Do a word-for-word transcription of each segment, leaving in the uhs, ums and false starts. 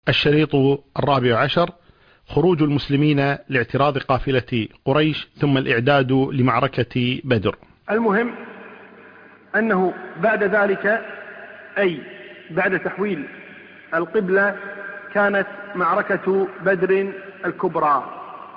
الشريط الرابع عشر: خروج المسلمين لاعتراض قافلة قريش ثم الإعداد لمعركة بدر. المهم أنه بعد ذلك، أي بعد تحويل القبلة، كانت معركة بدر الكبرى،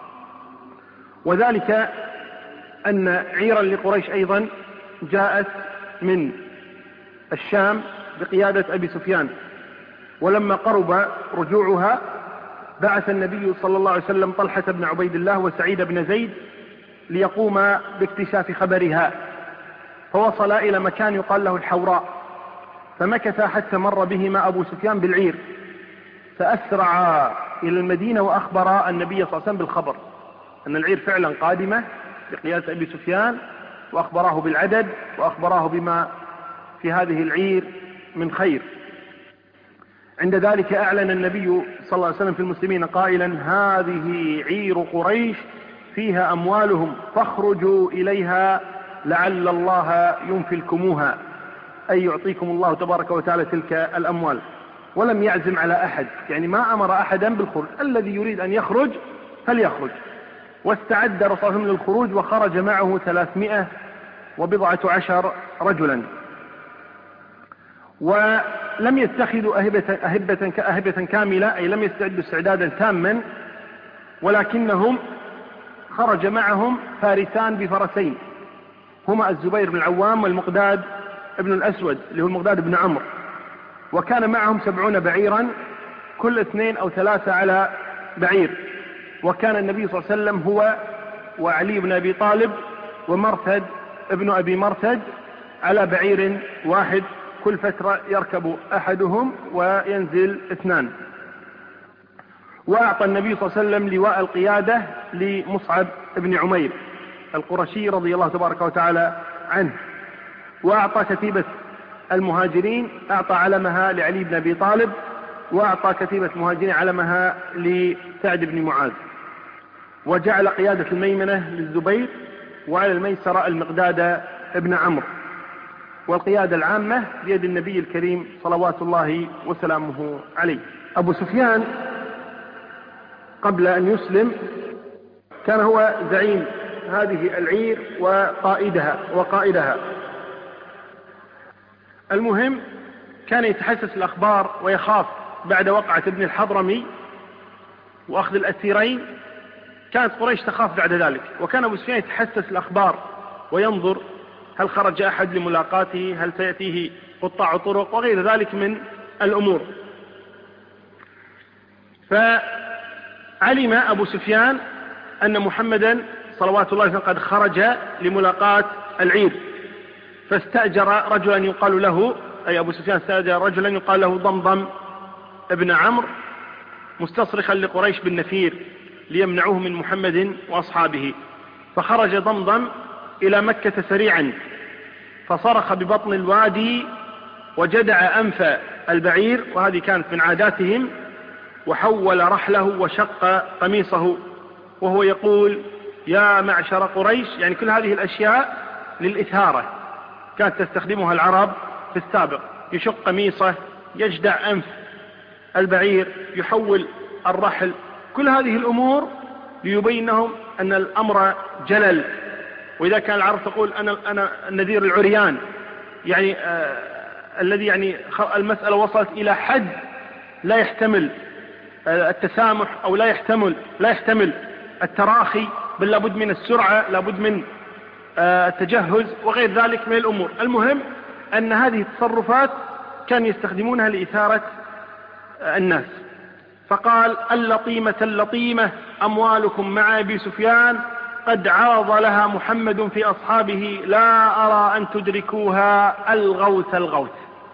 وذلك أن عيرا لقريش أيضا جاءت من الشام بقيادة أبي سفيان، ولما قرب رجوعها بعث النبي صلى الله عليه وسلم طلحة بن عبيد الله وسعيد بن زيد ليقوم باكتشاف خبرها، فوصل إلى مكان يقال له الحوراء، فمكث حتى مر بهما أبو سفيان بالعير، فأسرع إلى المدينة وأخبر النبي صلى الله عليه وسلم بالخبر أن العير فعلا قادمة بقيادة أبي سفيان، وأخبراه بالعدد وأخبراه بما في هذه العير من خير. عند ذلك أعلن النبي صلى الله عليه وسلم في المسلمين قائلا: هذه عير قريش فيها أموالهم فاخرجوا إليها لعل الله ينفلكموها، أي يعطيكم الله تبارك وتعالى تلك الأموال. ولم يعزم على أحد، يعني ما أمر أحدا بالخروج، الذي يريد أن يخرج فليخرج. واستعد رسول الله للخروج، وخرج معه ثلاثمائة وبضعة عشر رجلا، ولم يتخذوا أهبة, أهبة, أهبة كاملة، أي لم يستعدوا استعدادا تاما، ولكنهم خرج معهم فارسان بفرسين، هما الزبير بن العوام والمقداد ابن الأسود اللي هو المقداد بن عمرو، وكان معهم سبعون بعيرا، كل اثنين أو ثلاثة على بعير. وكان النبي صلى الله عليه وسلم هو وعلي بن أبي طالب ومرثد ابن أبي مرثد على بعير واحد، كل فترة يركب أحدهم وينزل اثنان. وأعطى النبي صلى الله عليه وسلم لواء القيادة لمصعب بن عمير القرشي رضي الله تبارك وتعالى عنه، وأعطى كتيبة المهاجرين، أعطى علمها لعلي بن أبي طالب، وأعطى كتيبة المهاجرين علمها لسعد بن معاذ، وجعل قيادة الميمنة للزبير، وعلى الميسرة المقداد ابن عمرو، والقيادة العامة بيد النبي الكريم صلوات الله وسلامه عليه. أبو سفيان قبل أن يسلم كان هو زعيم هذه العير وقائدها وقائدها المهم كان يتحسس الأخبار ويخاف بعد وقعة ابن الحضرمي وأخذ الأسيرين، كانت قريش تخاف بعد ذلك، وكان أبو سفيان يتحسس الأخبار وينظر هل خرج أحد لملاقاته، هل سيأتيه قطاع طرق وغير ذلك من الأمور. فعلم أبو سفيان أن محمدا صلوات الله عليه قد خرج لملاقاة العير، فاستأجر رجلا يقال له، أي أبو سفيان استأجر رجلا يقال له ضمضم ابن عمرو مستصرخا لقريش بالنفير ليمنعوه من محمد وأصحابه. فخرج ضمضم إلى مكة سريعا، فصرخ ببطن الوادي وجدع أنف البعير، وهذه كانت من عاداتهم، وحول رحله وشق قميصه وهو يقول: يا معشر قريش، يعني كل هذه الأشياء للإثارة كانت تستخدمها العرب في السابق، يشق قميصه، يجدع أنف البعير، يحول الرحل، كل هذه الأمور ليبين لهم أن الأمر جلل. وإذا كان العرب تقول أنا, أنا النذير العريان، يعني آه الذي يعني المسألة وصلت إلى حد لا يحتمل آه التسامح، أو لا يحتمل لا يحتمل التراخي، بل لابد من السرعة، لابد من آه التجهز وغير ذلك من الأمور. المهم أن هذه التصرفات كان يستخدمونها لإثارة آه الناس. فقال: اللطيمة اللطيمة أموالكم مع أبي سفيان، قد عرض لها محمد في أصحابه، لا أرى أن تدركوها، الغوث الغوث.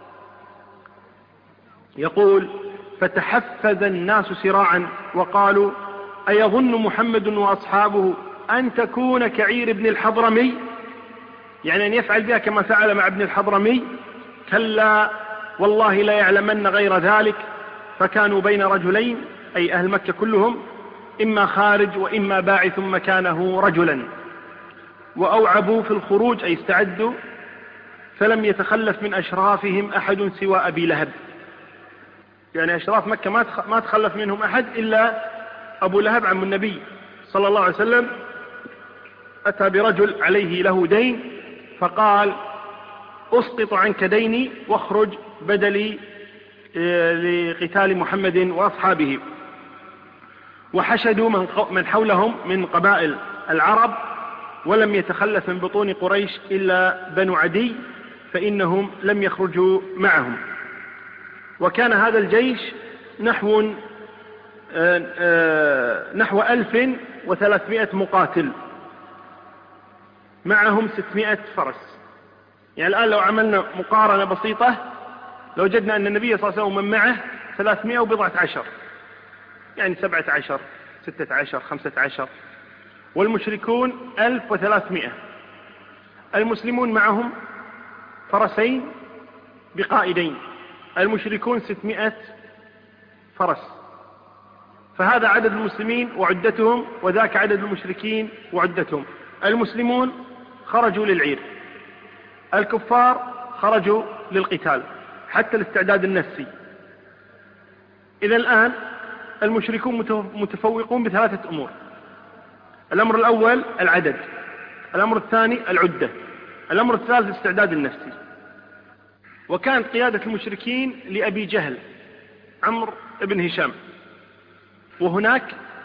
يقول: فتحفز الناس سراعا وقالوا: أيظن محمد وأصحابه أن تكون كعير ابن الحضرمي، يعني أن يفعل بها كما فعل مع ابن الحضرمي؟ كلا والله لا يعلمن غير ذلك. فكانوا بين رجلين، أي أهل مكة كلهم، إما خارج وإما باعث مكانه رجلا، وأوعبوا في الخروج، أي استعدوا، فلم يتخلف من أشرافهم أحد سوى أبي لهب. يعني أشراف مكة ما تخلف منهم أحد إلا أبو لهب عم النبي صلى الله عليه وسلم. أتى برجل عليه له دين فقال أسقط عنك ديني واخرج بدلي لقتال محمد وأصحابه. وحشدوا من حولهم من قبائل العرب، ولم يتخلف من بطون قريش إلا بنو عدي، فإنهم لم يخرجوا معهم. وكان هذا الجيش نحو نحو ألف وثلاثمائة مقاتل، معهم ستمائة فرس. يعني الآن لو عملنا مقارنة بسيطة لوجدنا أن النبي صلى الله عليه وسلم من معه ثلاثمائة وبضعة عشر، يعني سبعة عشر ستة عشر خمسة عشر، والمشركون ألف وثلاثمائة. المسلمون معهم فرسين بقائدين، المشركون ستمائة فرس. فهذا عدد المسلمين وعدتهم، وذاك عدد المشركين وعدتهم. المسلمون خرجوا للعير، الكفار خرجوا للقتال حتى الاستعداد النفسي. إذا الآن المشركون متفوقون بثلاثة أمور: الأمر الأول العدد، الأمر الثاني العدة، الأمر الثالث الاستعداد النفسي. وكانت قيادة المشركين لأبي جهل عمرو بن هشام، وهناك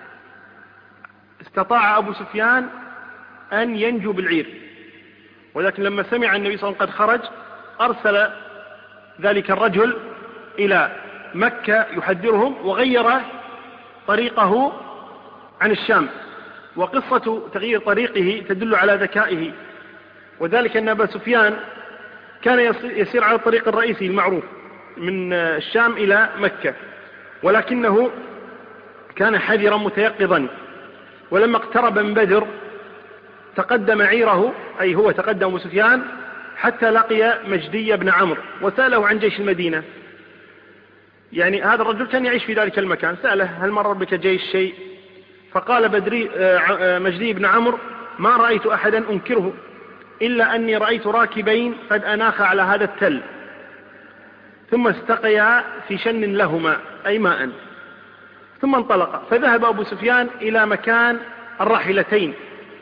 استطاع أبو سفيان أن ينجو بالعير، ولكن لما سمع النبي صلى الله عليه وسلم قد خرج أرسل ذلك الرجل إلى مكة يحذرهم، وغير طريقه عن الشام. وقصة تغيير طريقه تدل على ذكائه، وذلك أن أبا سفيان كان يسير على الطريق الرئيسي المعروف من الشام إلى مكة، ولكنه كان حذرا متيقظا. ولما اقترب من بدر تقدم عيره، أي هو تقدم أبو سفيان حتى لقي مجدي بن عمرو وسأله عن جيش المدينة. يعني هذا الرجل كان يعيش في ذلك المكان، سأله هل مر بك جيش شيء؟ فقال بدري مجدي بن عمرو: ما رأيت أحدا أنكره إلا أني رأيت راكبين قد أناخ على هذا التل، ثم استقيا في شن لهما أي ماء، ثم انطلق. فذهب أبو سفيان إلى مكان الراحلتين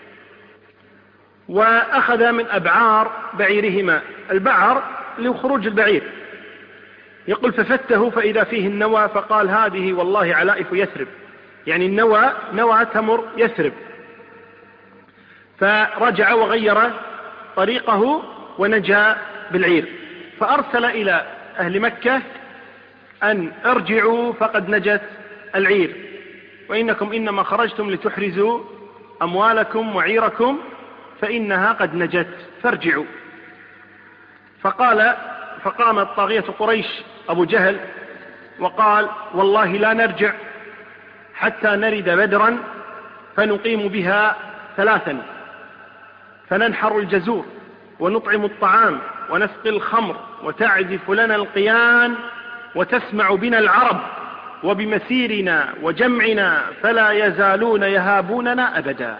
وأخذ من أبعار بعيرهما، البعر لخروج البعير. يقول ففته فإذا فيه النوى، فقال هذه والله علائف يثرب، يعني النوى نوى تمر يثرب. فرجع وغير طريقه ونجا بالعير، فأرسل إلى أهل مكة أن ارجعوا فقد نجت العير، وإنكم إنما خرجتم لتحرزوا أموالكم وعيركم فإنها قد نجت فارجعوا. فقال فقامت طاغية قريش أبو جهل وقال والله لا نرجع حتى نرد بدرا فنقيم بها ثلاثا، فننحر الجزور ونطعم الطعام ونسقي الخمر وتعزف لنا القيان وتسمع بنا العرب وبمسيرنا وجمعنا فلا يزالون يهابوننا أبدا.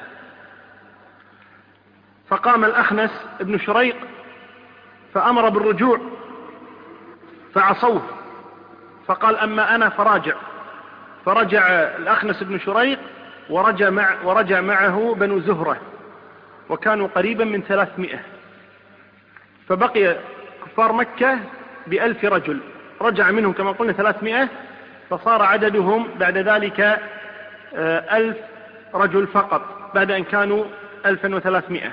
فقام الأخنس ابن شريق فأمر بالرجوع فعصوه، فقال أما أنا فراجع. فرجع الأخنس بن شريق ورجع, مع ورجع معه بنو زهرة، وكانوا قريبا من ثلاثمائة. فبقي كفار مكة بألف رجل، رجع منهم كما قلنا ثلاثمائة، فصار عددهم بعد ذلك ألف رجل فقط بعد أن كانوا ألفا وثلاثمائة.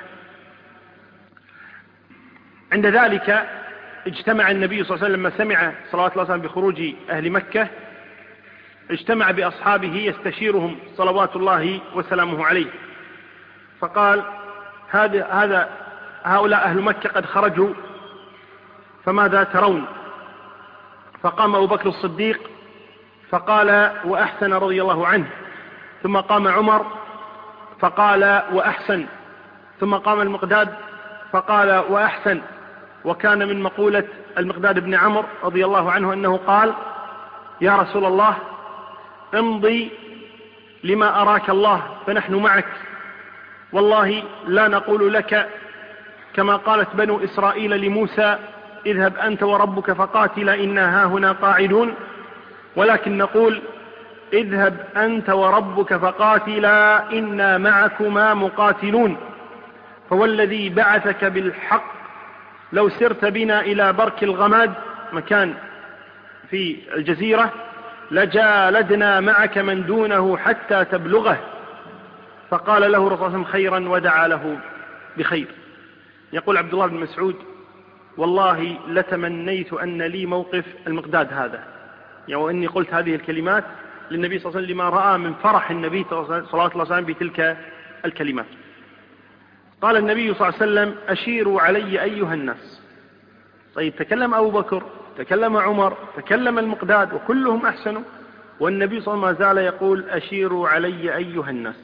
عند ذلك اجتمع النبي صلى الله عليه وسلم لما سمع صلوات الله وسلامه بخروج أهل مكة، اجتمع بأصحابه يستشيرهم صلوات الله وسلامه عليه، فقال هذا هذا هؤلاء أهل مكة قد خرجوا فماذا ترون؟ فقام أبو بكر الصديق فقال وأحسن رضي الله عنه، ثم قام عمر فقال وأحسن، ثم قام المقداد فقال وأحسن. وكان من مقولة المقداد بن عمرو رضي الله عنه أنه قال يا رسول الله امضي لما أراك الله فنحن معك، والله لا نقول لك كما قالت بنو إسرائيل لموسى اذهب أنت وربك فقاتلا إنا هاهنا قاعدون، ولكن نقول اذهب أنت وربك فقاتلا إنا معكما مقاتلون، فوالذي بعثك بالحق لو سرت بنا إلى برك الغماد مكان في الجزيرة لجالدنا معك من دونه حتى تبلغه. فقال له رسول الله خيرا ودعا له بخير. يقول عبد الله بن مسعود والله لتمنيت أن لي موقف المقداد هذا، يعني وإني قلت هذه الكلمات للنبي صلى الله عليه وسلم لما رأى من فرح النبي صلى الله عليه وسلم بتلك الكلمات. قال النبي صلى الله عليه وسلم أشيروا علي أيها الناس. طيب تكلم أبو بكر، تكلم عمر، تكلم المقداد وكلهم أحسنوا، والنبي صلى الله عليه وسلم ما زال يقول أشيروا علي أيها الناس.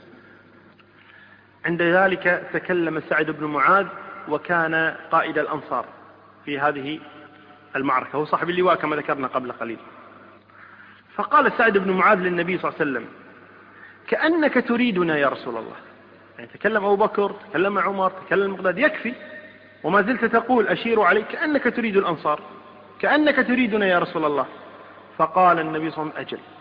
عند ذلك تكلم سعد بن معاذ وكان قائد الأنصار في هذه المعركة، هو صاحب اللواء كما ذكرنا قبل قليل. فقال سعد بن معاذ للنبي صلى الله عليه وسلم كأنك تريدنا يا رسول الله، يعني تكلم أبو بكر، تكلم عمر، تكلم المقداد، يكفي، وما زلت تقول أشير عليك كأنك تريد الأنصار، كأنك تريدنا يا رسول الله. فقال النبي صلى الله عليه وسلم أجل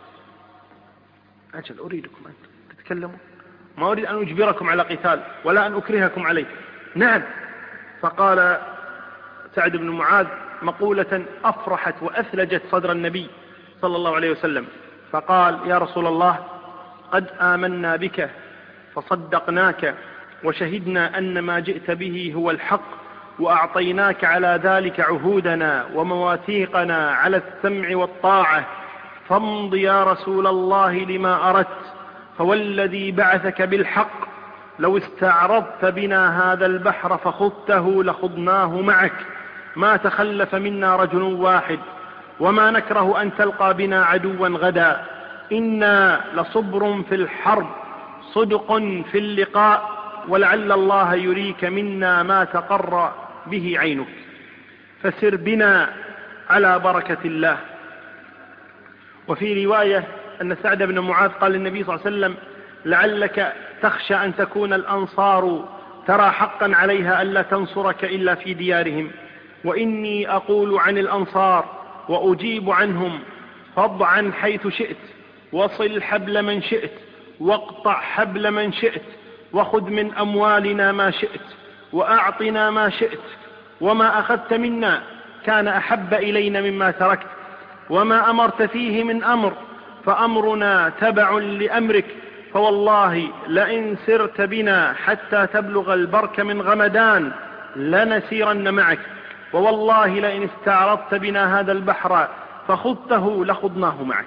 أجل أريدكم أن تتكلموا، ما أريد أن أجبركم على قتال ولا أن أكرهكم عليه. نعم. فقال سعد بن معاذ مقولة أفرحت وأثلجت صدر النبي صلى الله عليه وسلم، فقال يا رسول الله قد آمنا بك فصدقناك وشهدنا أن ما جئت به هو الحق، وأعطيناك على ذلك عهودنا ومواثيقنا على السمع والطاعة، فامض يا رسول الله لما أردت، فوالذي بعثك بالحق لو استعرضت بنا هذا البحر فخضته لخضناه معك، ما تخلف منا رجل واحد، وما نكره أن تلقى بنا عدوا غدا، إنا لصبر في الحرب صدق في اللقاء، ولعل الله يريك منا ما تقر به عينك، فسر بنا على بركة الله. وفي رواية أن سعد بن معاذ قال للنبي صلى الله عليه وسلم لعلك تخشى أن تكون الأنصار ترى حقا عليها ألا تنصرك إلا في ديارهم، وإني أقول عن الأنصار وأجيب عنهم، فاضعا حيث شئت، وصل حبل من شئت، واقطع حبل من شئت، وخذ من أموالنا ما شئت، وأعطنا ما شئت، وما أخذت منا كان أحب إلينا مما تركت، وما أمرت فيه من أمر فأمرنا تبع لأمرك، فوالله لئن سرت بنا حتى تبلغ البرك من غمدان لنسيرن معك، ووالله لئن استعرضت بنا هذا البحر فخضته لخضناه معك.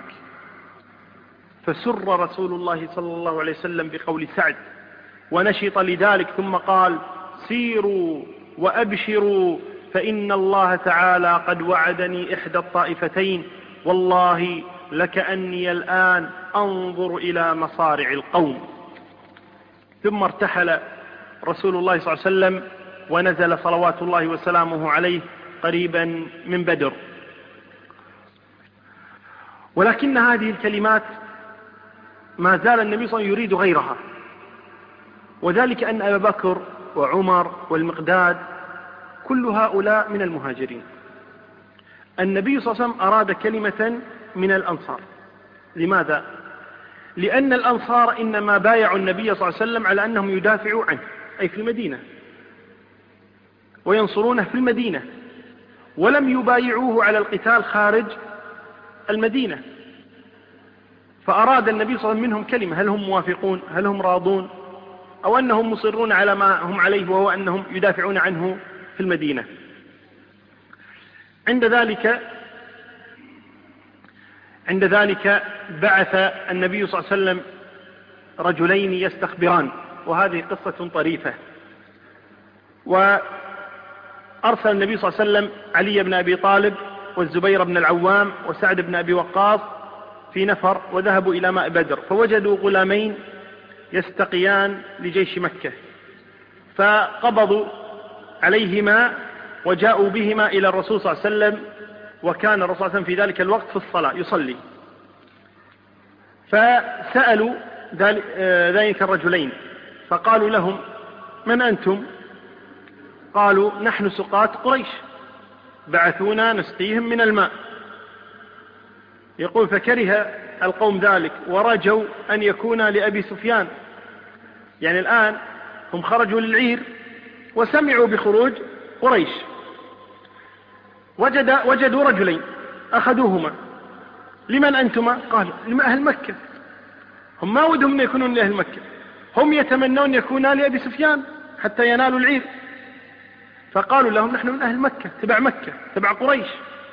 فسر رسول الله صلى الله عليه وسلم بقول سعد ونشط لذلك، ثم قال سيروا وأبشروا فإن الله تعالى قد وعدني إحدى الطائفتين، والله لكأني الآن أنظر إلى مصارع القوم. ثم ارتحل رسول الله صلى الله عليه وسلم ونزل صلوات الله وسلامه عليه قريبا من بدر. ولكن هذه الكلمات ما زال النبي صلى الله عليه وسلم يريد غيرها، وذلك أن أبا بكر وعمر والمقداد كل هؤلاء من المهاجرين. النبي صلى الله عليه وسلم أراد كلمة من الأنصار. لماذا؟ لأن الأنصار إنما بايعوا النبي صلى الله عليه وسلم على أنهم يدافعوا عنه، أي في المدينة، وينصرونه في المدينة، ولم يبايعوه على القتال خارج المدينة. فأراد النبي صلى الله عليه وسلم منهم كلمة، هل هم موافقون، هل هم راضون، أو أنهم مصرون على ما هم عليه وهو أنهم يدافعون عنه في المدينة. عند ذلك عند ذلك بعث النبي صلى الله عليه وسلم رجلين يستخبران، وهذه قصة طريفة. وأرسل النبي صلى الله عليه وسلم علي بن أبي طالب والزبير بن العوام وسعد بن أبي وقاص في نفر، وذهبوا إلى ماء بدر، فوجدوا غلامين يستقيان لجيش مكة، فقبضوا عليهما وجاءوا بهما إلى الرسول صلى الله عليه وسلم، وكان الرسول صلى الله عليه وسلم في ذلك الوقت في الصلاة يصلي. فسألوا ذلك الرجلين فقالوا لهم من أنتم؟ قالوا نحن سقاة قريش، بعثونا نسقيهم من الماء. يقول فكره القوم ذلك ورجوا أن يكون لأبي سفيان. يعني الآن هم خرجوا للعير وسمعوا بخروج قريش، وجد وجدوا رجلين أخذوهما. لمن أنتما؟ قال لأهل مكة. هم ما ودهم أن يكونون لأهل مكة، هم يتمنون يكونا لأبي سفيان حتى ينالوا العير. فقالوا لهم نحن من أهل مكة، تبع مكة، تبع قريش.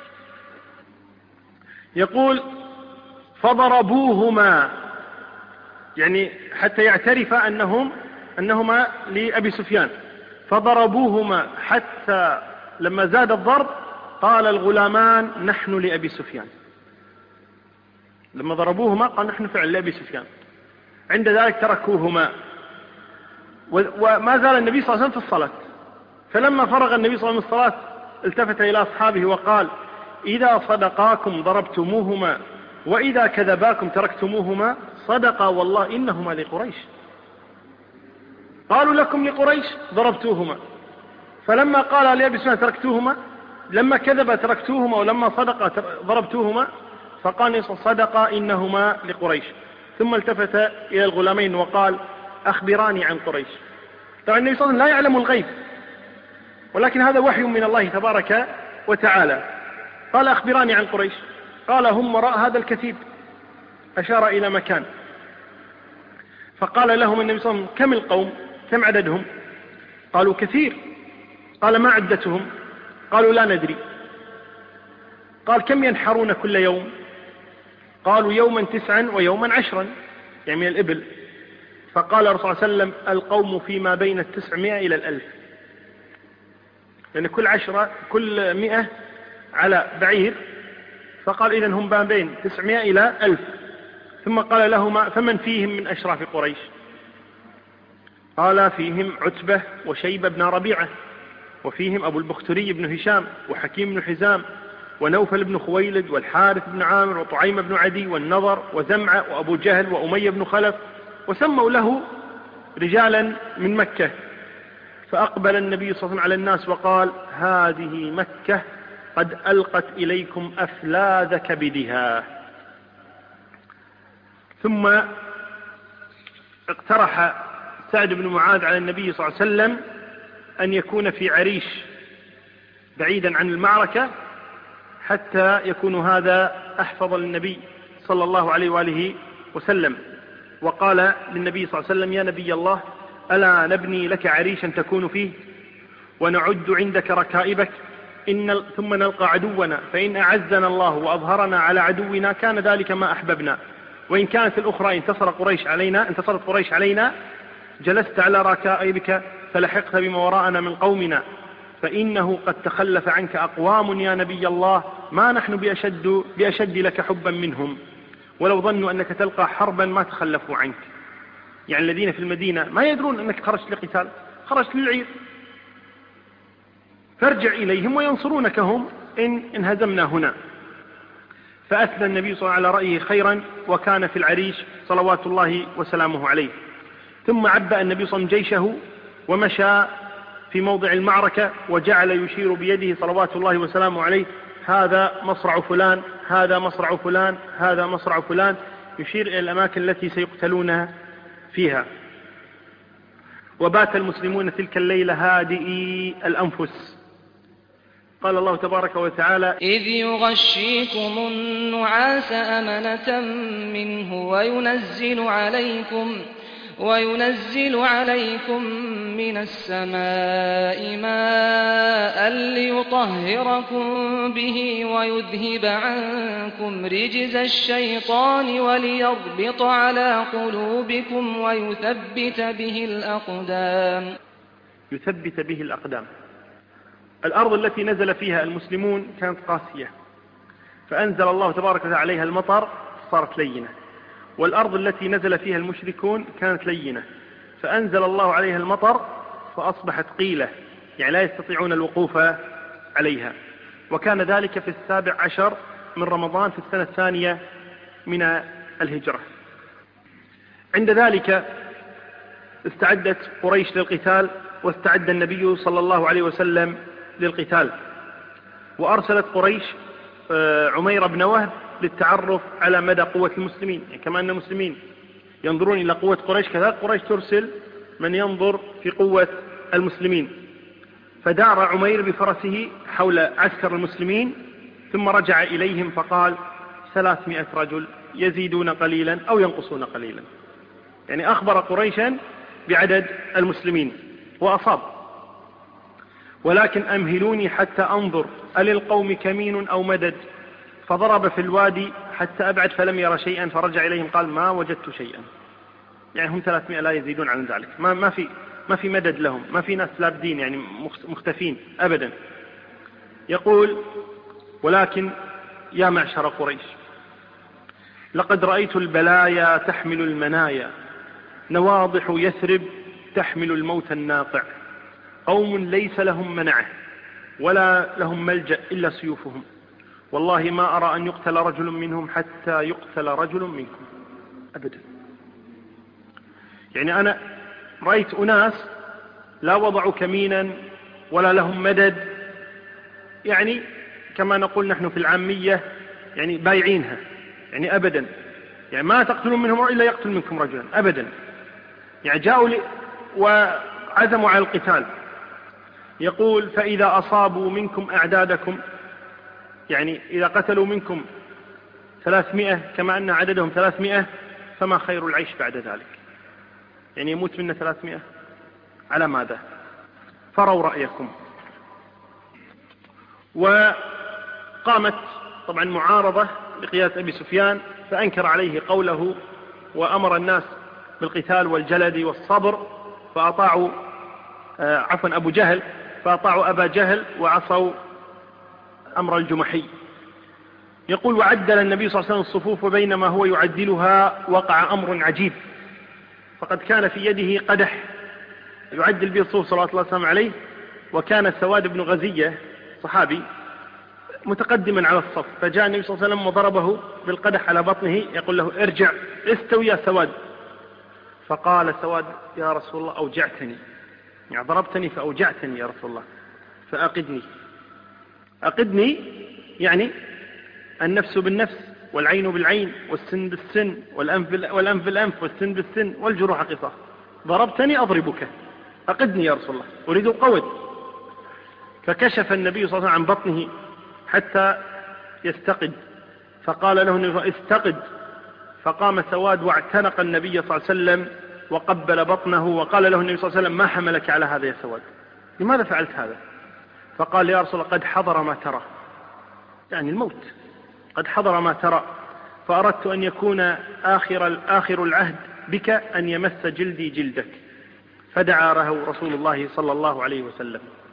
يقول فضربوهما، يعني حتى يعترف أنهم أنهما لأبي سفيان. فضربوهما حتى لما زاد الضرب قال الغلامان نحن لأبي سفيان. لما ضربوهما قال نحن فعل لأبي سفيان. عند ذلك تركوهما، وما زال النبي صلى الله عليه وسلم في الصلاة. فلما فرغ النبي صلى الله عليه وسلم من الصلاة التفت إلى أصحابه وقال إذا صدقاكم ضربتموهما وإذا كذباكم تركتموهما، صدقا والله إنهما لقريش. قالوا لكم لقريش ضربتوهما. فلما قال لأبي سفيان تركتوهما، لما كذب تركتوهما ولما صدق ضربتوهما، فقال صدقا إنهما لقريش. ثم التفت إلى الغلامين وقال أخبراني عن قريش. طبعا النبي صلى الله عليه وسلم لا يعلم الغيب، ولكن هذا وحي من الله تبارك وتعالى. قال أخبراني عن قريش. قال هم وراء هذا الكتيب، أشار إلى مكان. فقال لهم النبي صلى الله عليه وسلم كم القوم، كم عددهم؟ قالوا كثير. قال ما عدتهم؟ قالوا لا ندري. قال كم ينحرون كل يوم؟ قالوا يوما تسعا ويوما عشرا، يعني من الإبل. فقال الرسول صلى الله عليه وسلم القوم فيما بين التسعمائة إلى الألف، يعني كل عشرة كل مئة على بعير. فقال إذن هم ما بين تسعمائة إلى ألف. ثم قال لهما فمن فيهم من أشراف قريش؟ قال فيهم عتبة وشيبة بن ربيعة، وفيهم أبو البختري بن هشام وحكيم بن حزام ونوفل بن خويلد والحارث بن عامر وطعيم بن عدي والنضر وزمعة وأبو جهل وأمية بن خلف، وسموا له رجالا من مكة. فأقبل النبي صلى الله عليه وسلم على الناس وقال هذه مكة قد ألقت إليكم أفلاذ كبدها. ثم اقترح سعد بن معاذ على النبي صلى الله عليه وسلم أن يكون في عريش بعيدا عن المعركة حتى يكون هذا أحفظ للنبي صلى الله عليه وآله وسلم. وقال للنبي صلى الله عليه وسلم يا نبي الله ألا نبني لك عريشا تكون فيه ونعد عندك ركائبك إن ثم نلقى عدونا، فإن أعزنا الله وأظهرنا على عدونا كان ذلك ما أحببنا، وإن كانت الأخرى انتصر قريش علينا انتصرت قريش علينا جلست على ركائبك فلحقت بما وراءنا من قومنا، فإنه قد تخلف عنك أقوام يا نبي الله ما نحن بأشد, بأشد لك حبا منهم، ولو ظنوا أنك تلقى حربا ما تخلفوا عنك. يعني الذين في المدينة ما يدرون أنك خرجت لقتال، خرجت للعير، فارجع إليهم وينصرونك هم إن انهزمنا هنا. فأثنى النبي صلى الله عليه وسلم على رأيه خيرا وكان في العريش صلوات الله وسلامه عليه. ثم عبأ النبي صلى الله عليه وسلم جيشه ومشى في موضع المعركة وجعل يشير بيده صلوات الله وسلامه عليه هذا مصرع فلان، هذا مصرع فلان، هذا مصرع فلان، يشير إلى الأماكن التي سيقتلون فيها. وبات المسلمون تلك الليلة هادئي الأنفس. قال الله تبارك وتعالى إذ يغشيكم النعاس أمنة منه وينزل عليكم وينزل عليكم من السماء ماء ليطهركم به ويذهب عنكم رجز الشيطان وليربط على قلوبكم ويثبت به الأقدام. يثبت به الأقدام. الأرض التي نزل فيها المسلمون كانت قاسية، فأنزل الله تبارك وتعالى عليها المطر صارت لينة، والأرض التي نزل فيها المشركون كانت لينة، فأنزل الله عليها المطر فأصبحت قيلة، يعني لا يستطيعون الوقوف عليها. وكان ذلك في السابع عشر من رمضان في السنة الثانية من الهجرة. عند ذلك استعدت قريش للقتال، واستعد النبي صلى الله عليه وسلم للقتال، وأرسلت قريش عمير بن وهب للتعرف على مدى قوة المسلمين، يعني كما أن المسلمين ينظرون إلى قوة قريش كذلك قريش ترسل من ينظر في قوة المسلمين. فدار عمير بفرسه حول عسكر المسلمين ثم رجع إليهم فقال ثلاثمائة رجل يزيدون قليلا أو ينقصون قليلا، يعني أخبر قريشا بعدد المسلمين وأصاب. ولكن أمهلوني حتى أنظر أللقوم كمين أو مدد، فضرب في الوادي حتى أبعد فلم يرى شيئا، فرجع إليهم قال ما وجدت شيئا. يعني هم ثلاثمائة لا يزيدون عن ذلك، ما, ما, في, ما في مدد لهم، ما في ناس لابدين يعني مختفين أبدا. يقول ولكن يا معشر قريش لقد رأيت البلايا تحمل المنايا، نواضح يثرب تحمل الموت الناطع، قوم ليس لهم منعه ولا لهم ملجأ إلا سيوفهم، والله ما أرى أن يقتل رجل منهم حتى يقتل رجل منكم أبدا. يعني أنا رأيت أناس لا وضعوا كمينا ولا لهم مدد، يعني كما نقول نحن في العامية يعني بايعينها، يعني أبدا، يعني ما تقتلون منهم إلا يقتل منكم رجلا أبدا. يعني جاءوا لي وعزموا على القتال. يقول فإذا أصابوا منكم أعدادكم، يعني إذا قتلوا منكم ثلاثمائة كما أن عددهم ثلاثمائة فما خير العيش بعد ذلك، يعني يموت منا ثلاثمائة على ماذا؟ فروا رأيكم. وقامت طبعا معارضة لقيادة أبي سفيان، فأنكر عليه قوله وأمر الناس بالقتال والجلد والصبر، فأطاعوا آه عفوا أبو جهل فأطاعوا أبا جهل وعصوا أمر الجمحي. يقول وعدل النبي صلى الله عليه وسلم الصفوف، وبينما هو يعدلها وقع أمر عجيب، فقد كان في يده قدح يعدل به الصفوف صلى الله عليه وسلم عليه، وكان سواد بن غزية صحابي متقدما على الصف، فجاء النبي صلى الله عليه وسلم وضربه بالقدح على بطنه يقول له ارجع استوي يا سواد، فقال سواد يا رسول الله أوجعتني، يعني ضربتني فأوجعتني يا رسول الله فأقدني. أقدني يعني النفس بالنفس والعين بالعين والسن بالسن والأنف والأنف بالأنف والسن بالسن والجروح قصاص، ضربتني أضربك أقدني يا رسول الله أريد القود. فكشف النبي صلى الله عليه وسلم عن بطنه حتى يستقد، فقال له النبي استقد، فقام سواد واعتنق النبي صلى الله عليه وسلم وقبل بطنه، وقال له النبي صلى الله عليه وسلم ما حملك على هذا يا سواد، لماذا فعلت هذا؟ فقال يا رسول الله قد حضر ما ترى، يعني الموت، قد حضر ما ترى، فأردت أن يكون آخر, آخر العهد بك أن يمس جلدي جلدك، فدعا له رسول الله صلى الله عليه وسلم.